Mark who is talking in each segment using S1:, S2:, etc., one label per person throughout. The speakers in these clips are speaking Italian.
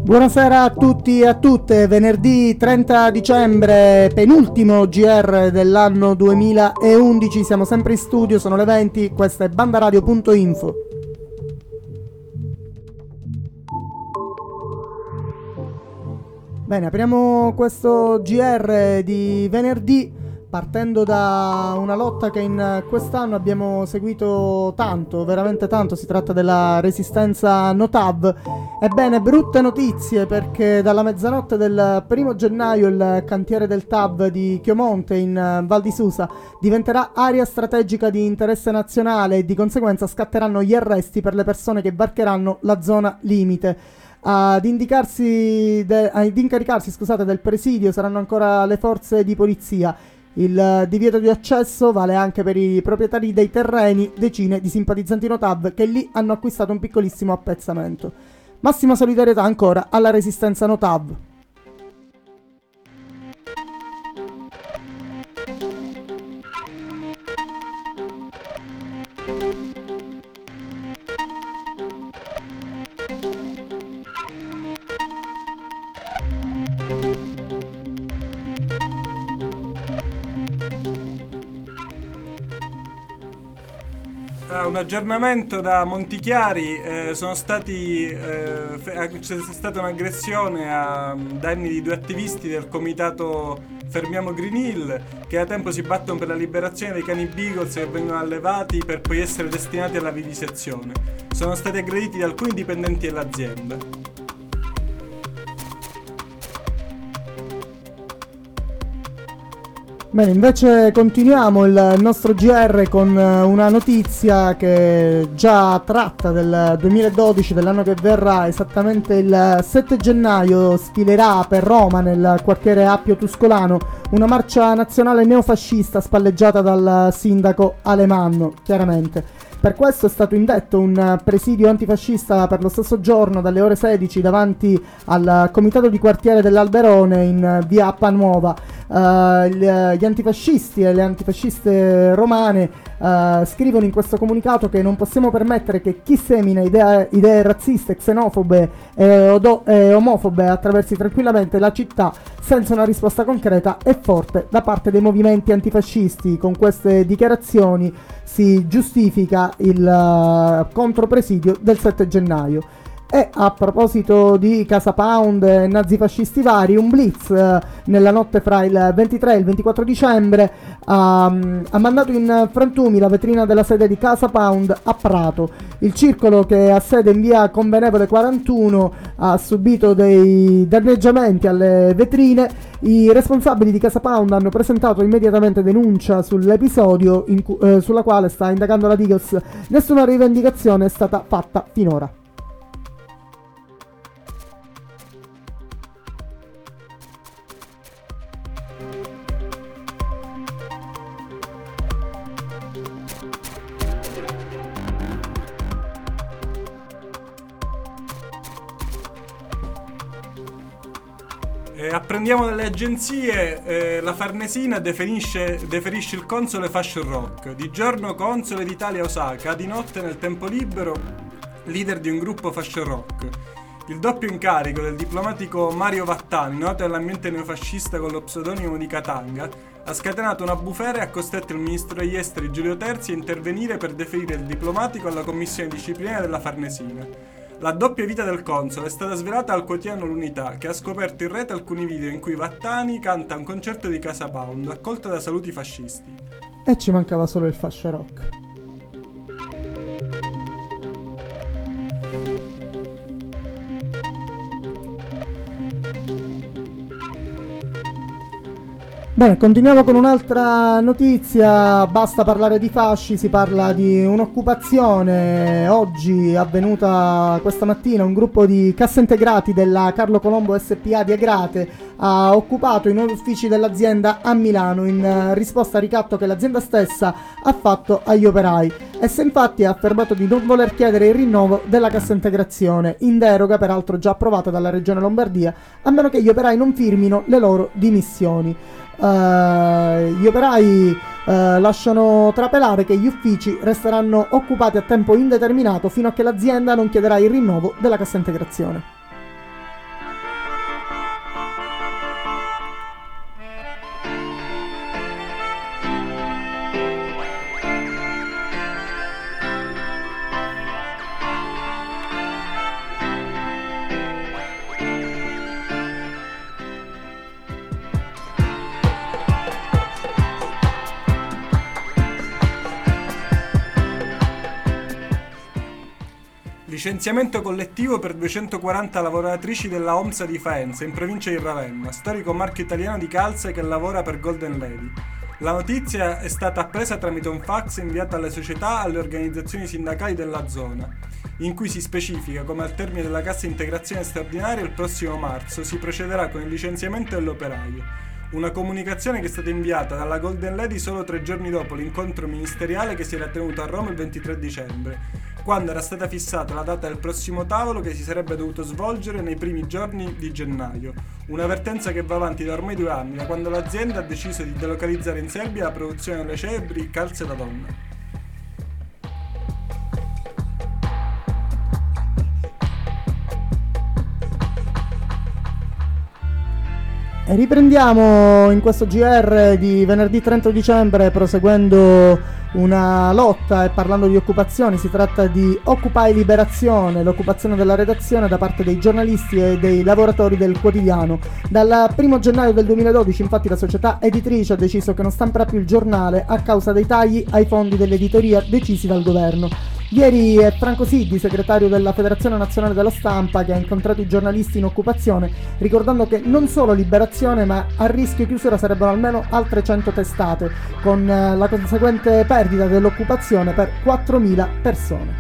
S1: Buonasera a tutti e a tutte, venerdì 30 dicembre, penultimo GR dell'anno 2011, siamo sempre in studio, sono le 20, questa è bandaradio.info. Bene, apriamo questo GR di venerdì partendo da una lotta che in quest'anno abbiamo seguito tanto, veramente tanto. Si tratta della resistenza Notav. Ebbene, brutte notizie, perché dalla mezzanotte del 1 gennaio il cantiere del TAV di Chiomonte in Val di Susa diventerà area strategica di interesse nazionale e di conseguenza scatteranno gli arresti per le persone che varcheranno la zona limite. Ad incaricarsi del presidio saranno ancora le forze di polizia. Il divieto di accesso vale anche per i proprietari dei terreni, decine di simpatizzanti Notav che lì hanno acquistato un piccolissimo appezzamento. Massima solidarietà ancora alla resistenza Notav.
S2: Un aggiornamento da Montichiari, c'è stata un'aggressione a danni di due attivisti del comitato Fermiamo Green Hill, che da tempo si battono per la liberazione dei cani Beagles che vengono allevati per poi essere destinati alla vivisezione. Sono stati aggrediti da alcuni dipendenti dell'azienda.
S1: Bene, invece continuiamo il nostro GR con una notizia che già tratta del 2012, dell'anno che verrà. Esattamente il 7 gennaio sfilerà per Roma, nel quartiere Appio Tuscolano, una marcia nazionale neofascista spalleggiata dal sindaco Alemanno, chiaramente. Per questo è stato indetto un presidio antifascista per lo stesso giorno dalle ore 16 davanti al comitato di quartiere dell'Alberone in via Appa Nuova. Gli antifascisti e le antifasciste romane scrivono in questo comunicato che non possiamo permettere che chi semina idee razziste, xenofobe e omofobe attraversi tranquillamente la città senza una risposta concreta e forte da parte dei movimenti antifascisti. Con queste dichiarazioni si giustifica il contropresidio del 7 gennaio. E a proposito di Casa Pound e nazifascisti vari, un blitz nella notte fra il 23 e il 24 dicembre ha mandato in frantumi la vetrina della sede di Casa Pound a Prato. Il circolo, che ha sede in via Convenevole 41, ha subito dei danneggiamenti alle vetrine. I responsabili di Casa Pound hanno presentato immediatamente denuncia sull'episodio sulla quale sta indagando la Digos. Nessuna rivendicazione è stata fatta finora.
S2: Apprendiamo dalle agenzie, la Farnesina deferisce il console Fashion Rock. Di giorno console d'Italia a Osaka, di notte nel tempo libero leader di un gruppo Fashion Rock. Il doppio incarico del diplomatico Mario Vattani, noto nell'ambiente neofascista con lo pseudonimo di Katanga, ha scatenato una bufera e ha costretto il ministro degli esteri Giulio Terzi a intervenire per deferire il diplomatico alla commissione disciplinare della Farnesina. La doppia vita del console è stata svelata al quotidiano L'Unità, che ha scoperto in rete alcuni video in cui Vattani canta un concerto di Casa Pound, accolto da saluti fascisti.
S1: E ci mancava solo il fascia rock. Bene, continuiamo con un'altra notizia. Basta parlare di fasci, si parla di un'occupazione oggi avvenuta questa mattina. Un gruppo di cassaintegrati della Carlo Colombo SPA di Agrate ha occupato i nuovi uffici dell'azienda a Milano in risposta al ricatto che l'azienda stessa ha fatto agli operai. Essa infatti ha affermato di non voler chiedere il rinnovo della cassa integrazione, in deroga peraltro già approvata dalla Regione Lombardia, a meno che gli operai non firmino le loro dimissioni. Gli operai lasciano trapelare che gli uffici resteranno occupati a tempo indeterminato fino a che l'azienda non chiederà il rinnovo della cassa integrazione.
S2: Licenziamento collettivo per 240 lavoratrici della Omsa di Faenza, in provincia di Ravenna, storico marchio italiano di calze che lavora per Golden Lady. La notizia è stata appresa tramite un fax inviato alle società e alle organizzazioni sindacali della zona, in cui si specifica come al termine della cassa integrazione straordinaria il prossimo marzo si procederà con il licenziamento dell'operaio. Una comunicazione che è stata inviata dalla Golden Lady solo 3 giorni dopo l'incontro ministeriale che si era tenuto a Roma il 23 dicembre, quando era stata fissata la data del prossimo tavolo che si sarebbe dovuto svolgere nei primi giorni di gennaio. Un'avvertenza che va avanti da ormai 2 anni, da quando l'azienda ha deciso di delocalizzare in Serbia la produzione delle celebri calze da donna.
S1: E riprendiamo in questo GR di venerdì 30 dicembre proseguendo una lotta e parlando di occupazioni. Si tratta di Occupy Liberazione, l'occupazione della redazione da parte dei giornalisti e dei lavoratori del quotidiano. Dal 1 gennaio del 2012 infatti la società editrice ha deciso che non stamperà più il giornale a causa dei tagli ai fondi dell'editoria decisi dal governo. Ieri è Franco Siddi, segretario della Federazione Nazionale della Stampa, che ha incontrato i giornalisti in occupazione, ricordando che non solo Liberazione, ma a rischio chiusura sarebbero almeno altre 100 testate, con la conseguente perdita dell'occupazione per 4.000 persone.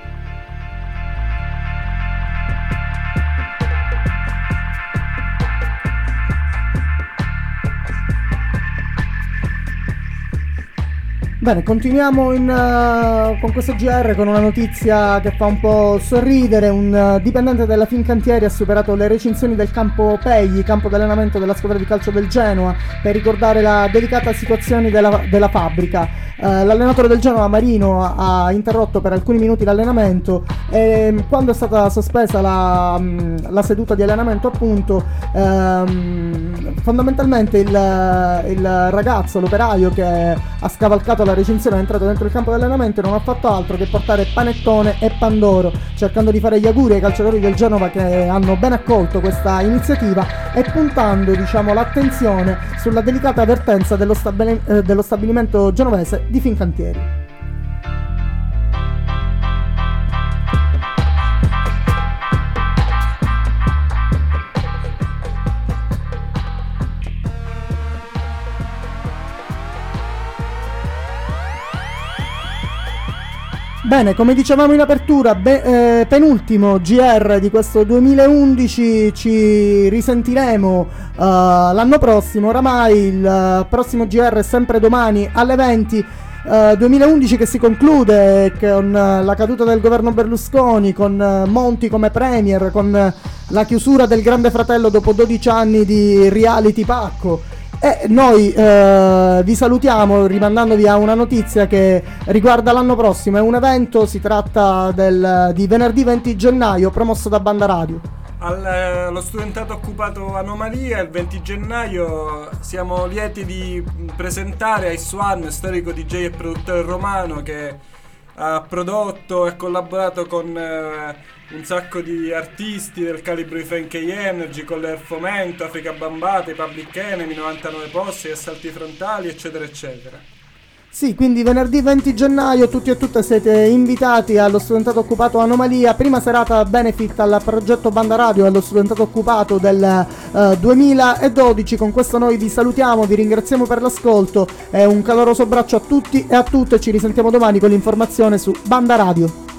S1: Bene, continuiamo con questo GR con una notizia che fa un po' sorridere. Un dipendente della Fincantieri ha superato le recinzioni del campo Pegli, campo di allenamento della squadra di calcio del Genoa, per ricordare la delicata situazione della fabbrica. L'allenatore del Genoa, Marino, ha interrotto per alcuni minuti l'allenamento e quando è stata sospesa la seduta di allenamento, appunto, fondamentalmente il ragazzo, l'operaio che ha scavalcato la recinzione, è entrato dentro il campo di allenamento e non ha fatto altro che portare panettone e pandoro, cercando di fare gli auguri ai calciatori del Genova che hanno ben accolto questa iniziativa e puntando, diciamo, l'attenzione sulla delicata vertenza dello stabilimento genovese di Fincantieri. Bene, come dicevamo in apertura, penultimo GR di questo 2011, ci risentiremo l'anno prossimo. Oramai il prossimo GR è sempre domani alle 20. 2011 che si conclude con la caduta del governo Berlusconi, con Monti come premier, con la chiusura del Grande Fratello dopo 12 anni di reality pacco. E noi vi salutiamo rimandandovi a una notizia che riguarda l'anno prossimo. È un evento, si tratta di venerdì 20 gennaio promosso da Banda Radio.
S2: Allo studentato occupato Anomalia, il 20 gennaio siamo lieti di presentare Aiswan, storico DJ e produttore romano che ha prodotto e collaborato con un sacco di artisti del calibro di Frankie Energy, con l'Air Fomento, Africa Bambata, i Public Enemy, 99 Posti, Assalti Frontali, eccetera eccetera.
S1: Sì, quindi venerdì 20 gennaio tutti e tutte siete invitati allo studentato occupato Anomalia, prima serata benefit al progetto Banda Radio e allo studentato occupato del 2012. Con questo noi vi salutiamo, vi ringraziamo per l'ascolto e un caloroso abbraccio a tutti e a tutte. Ci risentiamo domani con l'informazione su Banda Radio.